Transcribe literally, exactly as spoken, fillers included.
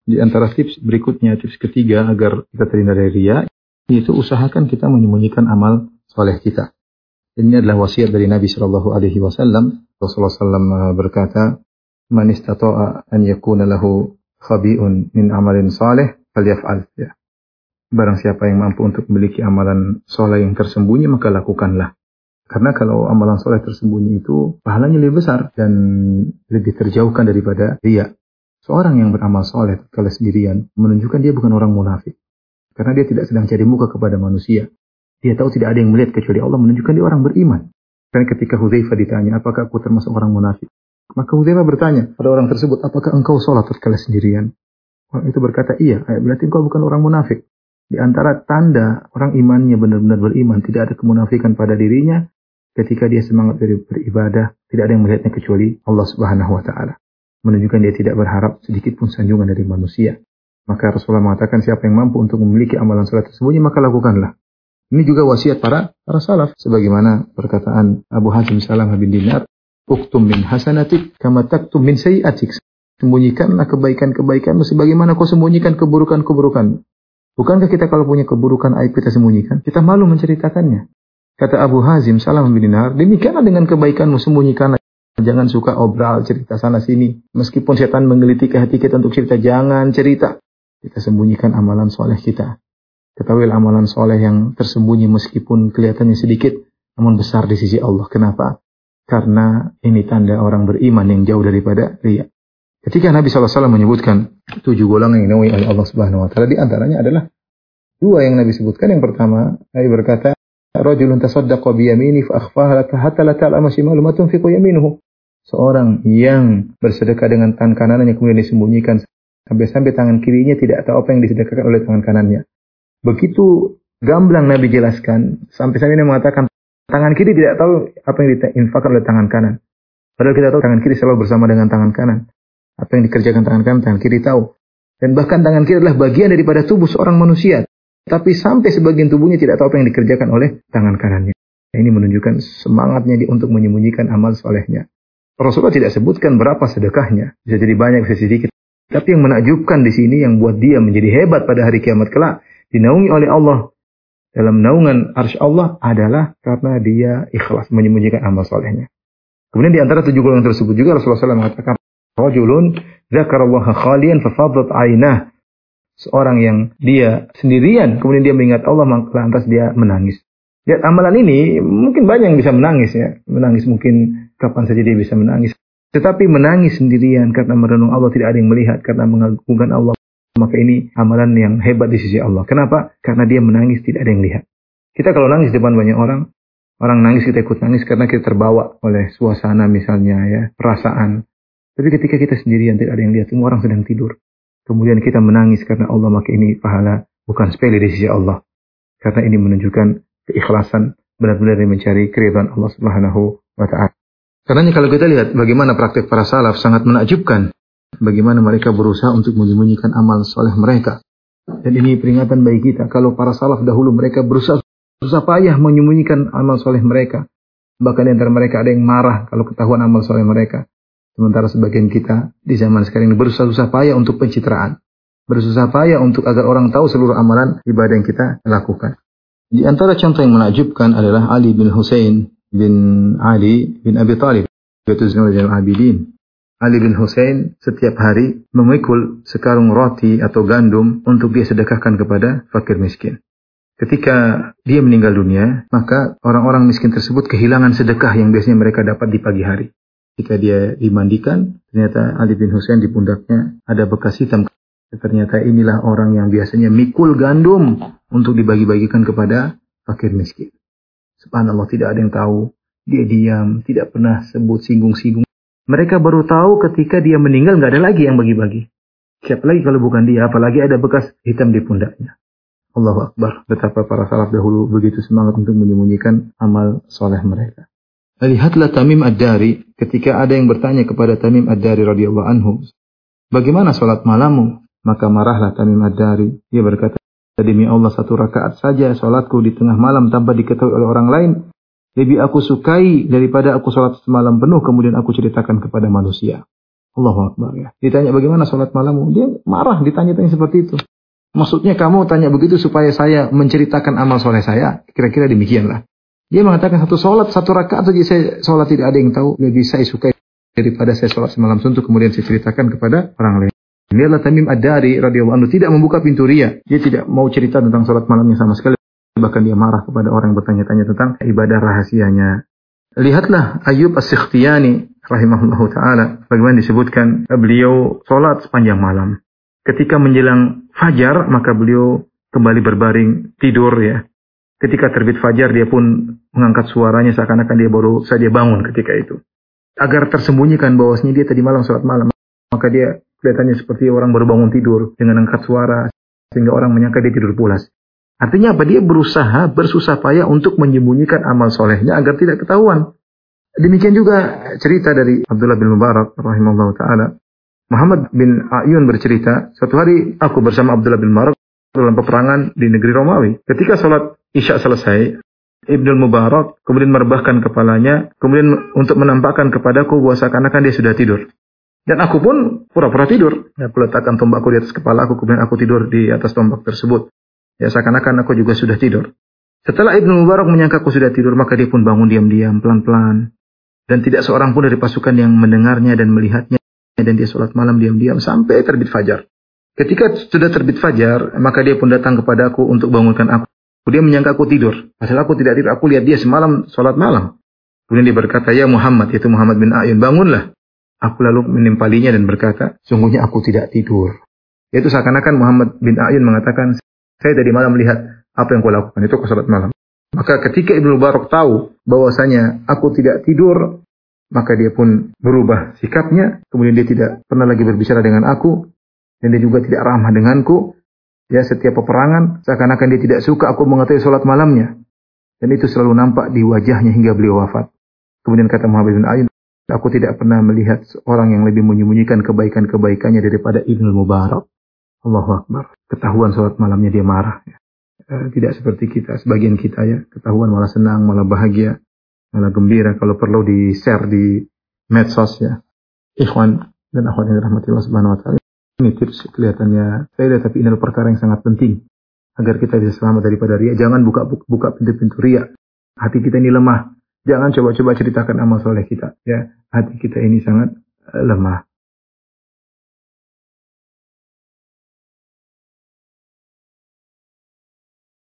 Di antara tips berikutnya, tips ketiga agar kita terhindar dari riya, yaitu usahakan kita menyembunyikan amal soleh kita. Ini adalah wasiat dari Nabi Shallallahu Alaihi Wasallam. Rasulullah Shallallahu Alaihi Wasallam berkata, "Man istata'a an yakuna lahu khabi'un min amalin saleh, falyaf'al." Ya. Barang siapa yang mampu untuk memiliki amalan soleh yang tersembunyi, maka lakukanlah. Karena kalau amalan soleh tersembunyi itu pahalanya lebih besar dan lebih terjauhkan daripada riya. Seorang yang beramal soleh kalau sendirian menunjukkan dia bukan orang munafik. Karena dia tidak sedang cari muka kepada manusia. Dia tahu tidak ada yang melihat kecuali Allah, menunjukkan dia orang beriman. Dan ketika Hudzaifah ditanya, apakah aku termasuk orang munafik? Maka Hudzaifah bertanya pada orang tersebut, apakah engkau sholat tatkala sendirian? Orang itu berkata, iya, berarti engkau bukan orang munafik. Di antara tanda orang imannya benar-benar beriman, tidak ada kemunafikan pada dirinya, ketika dia semangat beribadah, tidak ada yang melihatnya kecuali Allah Subhanahu wa Ta'ala. Menunjukkan dia tidak berharap sedikit pun sanjungan dari manusia. Maka Rasulullah mengatakan, siapa yang mampu untuk memiliki amalan sholat tersembunyi, maka lakukanlah. Ini juga wasiat para para salaf. Sebagaimana perkataan Abu Hazim Salam bin Dinar, "Uktum min hasanatik kama taktum min sayyi'atik." Sembunyikanlah kebaikan-kebaikanmu sebagaimana kau sembunyikan keburukan-keburukan. Bukankah kita kalau punya keburukan aib kita sembunyikan? Kita malu menceritakannya. Kata Abu Hazim Salam bin Dinar, demikianlah dengan kebaikanmu, sembunyikanlah. Jangan suka obral, cerita sana sini. Meskipun setan menggelitik hati kita untuk cerita, jangan cerita. Kita sembunyikan amalan soleh kita. Ketahuilah amalan soleh yang tersembunyi meskipun kelihatannya sedikit, namun besar di sisi Allah. Kenapa? Karena ini tanda orang beriman yang jauh daripada riya. Ketika Nabi shallallahu alaihi wasallam menyebutkan tujuh golongan yang dinamai oleh Allah Subhanahu Wa Taala, di antaranya adalah dua yang Nabi sebutkan. Yang pertama, Nabi berkata, "Rajulun tasaddaqa biyamini fa akhfaha hatta la ta'lama shimaluhu ma tunfiqu yaminuhu." Seorang yang bersedekah dengan tangan kanannya kemudian disembunyikan sampai-sampai tangan kirinya tidak tahu apa yang disedekahkan oleh tangan kanannya. Begitu gamblang Nabi jelaskan, sampai-sampai Nabi mengatakan, tangan kiri tidak tahu apa yang diinfakkan oleh tangan kanan. Padahal kita tahu tangan kiri selalu bersama dengan tangan kanan. Apa yang dikerjakan tangan kanan, tangan kiri tahu. Dan bahkan tangan kiri adalah bagian daripada tubuh seorang manusia. Tapi sampai sebagian tubuhnya tidak tahu apa yang dikerjakan oleh tangan kanannya. Ini menunjukkan semangatnya dia untuk menyembunyikan amal solehnya. Rasulullah tidak sebutkan berapa sedekahnya. Bisa jadi banyak, bisa sedikit. Tapi yang menakjubkan di sini, yang buat dia menjadi hebat pada hari kiamat kelak, dinaungi oleh Allah dalam naungan arsy Allah adalah karena dia ikhlas menyembunyikan amal solehnya. Kemudian di antara tujuh golongan tersebut juga Rasulullah shallallahu alaihi wasallam mengatakan, rajulun dzakarallaha khalian fafadat ainah. Seorang yang dia sendirian kemudian dia mengingat Allah, maka lantas dia menangis. Lihat amalan ini mungkin banyak yang bisa menangis ya. Menangis mungkin kapan saja dia bisa menangis. Tetapi menangis sendirian karena merenung Allah, tidak ada yang melihat, karena mengagungkan Allah, maka ini amalan yang hebat di sisi Allah. Kenapa? Karena dia menangis, tidak ada yang lihat. Kita kalau nangis depan banyak orang, orang nangis kita ikut nangis karena kita terbawa oleh suasana misalnya ya, perasaan. Tapi ketika kita sendirian tidak ada yang lihat, semua orang sedang tidur. Kemudian kita menangis karena Allah, maka ini pahala bukan sepele di sisi Allah. Karena ini menunjukkan keikhlasan benar-benar mencari keridhaan Allah Subhanahu wa Ta'ala. Karena kalau kita lihat bagaimana praktik para salaf sangat menakjubkan. Bagaimana mereka berusaha untuk menyembunyikan amal soleh mereka. Dan ini peringatan bagi kita. Kalau para salaf dahulu mereka berusaha susah payah menyembunyikan amal soleh mereka. Bahkan di antara mereka ada yang marah kalau ketahuan amal soleh mereka. Sementara sebagian kita di zaman sekarang ini berusaha susah payah untuk pencitraan. Berusaha payah untuk agar orang tahu seluruh amalan ibadah yang kita lakukan. Di antara contoh yang menakjubkan adalah Ali bin Husain bin Ali bin Abi Thalib, yaitu Zainul Abidin. Ali bin Husain setiap hari memikul sekarung roti atau gandum untuk dia sedekahkan kepada fakir miskin. Ketika dia meninggal dunia, maka orang-orang miskin tersebut kehilangan sedekah yang biasanya mereka dapat di pagi hari. Ketika dia dimandikan, ternyata Ali bin Husain di pundaknya ada bekas hitam. Ternyata inilah orang yang biasanya mikul gandum untuk dibagi-bagikan kepada fakir miskin. Subhanallah, tidak ada yang tahu. Dia diam, tidak pernah sebut singgung-singgung. Mereka baru tahu ketika dia meninggal, nggak ada lagi yang bagi-bagi. Siapa lagi kalau bukan dia, apalagi ada bekas hitam di pundaknya. Allahu Akbar. Betapa para salaf dahulu begitu semangat untuk menyembunyikan amal soleh mereka. Lihatlah Tamim Ad-Dari ketika ada yang bertanya kepada Tamim Ad-Dari radhiyallahu anhu, bagaimana salat malammu? Maka marahlah Tamim Ad-Dari. Dia berkata, demi Allah satu rakaat saja salatku di tengah malam tanpa diketahui oleh orang lain lebih aku sukai daripada aku salat semalam penuh kemudian aku ceritakan kepada manusia. Allahu Akbar ya. Ditanya bagaimana sholat malammu, dia marah ditanya-tanya seperti itu. Maksudnya kamu tanya begitu supaya saya menceritakan amal soleh saya? Kira-kira demikianlah. Dia mengatakan satu sholat, satu rakaat saja saya sholat tidak ada yang tahu. Lebih saya suka daripada saya sholat semalam suntuk kemudian saya ceritakan kepada orang lain. Ini adalah Tamim Ad-Dari radhiyallahu anhu, tidak membuka pintu riya. Dia tidak mau cerita tentang sholat malamnya sama sekali. Bahkan dia marah kepada orang yang bertanya-tanya tentang ibadah rahasianya. Lihatlah Ayyub As-Sikhtiyani rahimahullahu ta'ala. Bagaimana disebutkan beliau sholat sepanjang malam. Ketika menjelang fajar, maka beliau kembali berbaring tidur ya. Ketika terbit fajar, dia pun mengangkat suaranya seakan-akan dia baru saja bangun ketika itu. Agar tersembunyikan bahwasanya dia tadi malam sholat malam. Maka dia kelihatannya seperti orang baru bangun tidur dengan angkat suara. Sehingga orang menyangka dia tidur pulas. Artinya apa? Dia berusaha bersusah payah untuk menyembunyikan amal solehnya agar tidak ketahuan. Demikian juga cerita dari Abdullah bin Mubarak rahimahullahu ta'ala. Muhammad bin A'yun bercerita, suatu hari aku bersama Abdullah bin Mubarak dalam peperangan di negeri Romawi. Ketika sholat Isya selesai, Ibnu Mubarak kemudian merebahkan kepalanya, kemudian untuk menampakkan kepadaku bahwa seakan-akan dia sudah tidur. Dan aku pun pura-pura tidur. Aku letakkan tombakku di atas kepala aku, kemudian aku tidur di atas tombak tersebut. Ya seakan-akan aku juga sudah tidur. Setelah Ibnu Mubarak menyangka aku sudah tidur, maka dia pun bangun diam-diam, pelan-pelan. Dan tidak seorang pun dari pasukan yang mendengarnya dan melihatnya. Dan dia sholat malam diam-diam sampai terbit fajar. Ketika sudah terbit fajar, maka dia pun datang kepada aku untuk bangunkan aku. Dia menyangka aku tidur. Padahal aku tidak tidur. Aku lihat dia semalam sholat malam. Kemudian dia berkata, ya Muhammad, yaitu Muhammad bin A'yun, bangunlah. Aku lalu menimpalinya dan berkata, sungguhnya aku tidak tidur. Yaitu seakan-akan Muhammad bin A'yun mengatakan, saya tadi malam melihat apa yang kau lakukan. Itu aku sholat malam. Maka ketika Ibnu Mubarak tahu bahwasanya aku tidak tidur, maka dia pun berubah sikapnya. Kemudian dia tidak pernah lagi berbicara dengan aku. Dan dia juga tidak ramah denganku. Ya, setiap peperangan, seakan-akan dia tidak suka aku mengetahui sholat malamnya. Dan itu selalu nampak di wajahnya hingga beliau wafat. Kemudian kata Muhammad bin A'yun, aku tidak pernah melihat orang yang lebih menyembunyikan kebaikan-kebaikannya daripada Ibnu Mubarak. Allahu Akbar. Ketahuan sholat malamnya dia marah. Ya. E, tidak seperti kita, sebagian kita ya. Ketahuan malah senang, malah bahagia. Malah gembira kalau perlu di-share di medsos ya. Ikhwan dan akhwat yang dirahmati Allah Subhanahu wa taala. Ini tips kelihatannya saya tapi ini adalah perkara yang sangat penting agar kita bisa selamat daripada riya. Jangan buka buka pintu-pintu riya. Hati kita ini lemah. Jangan coba-coba ceritakan amal soleh kita ya. Hati kita ini sangat uh, lemah.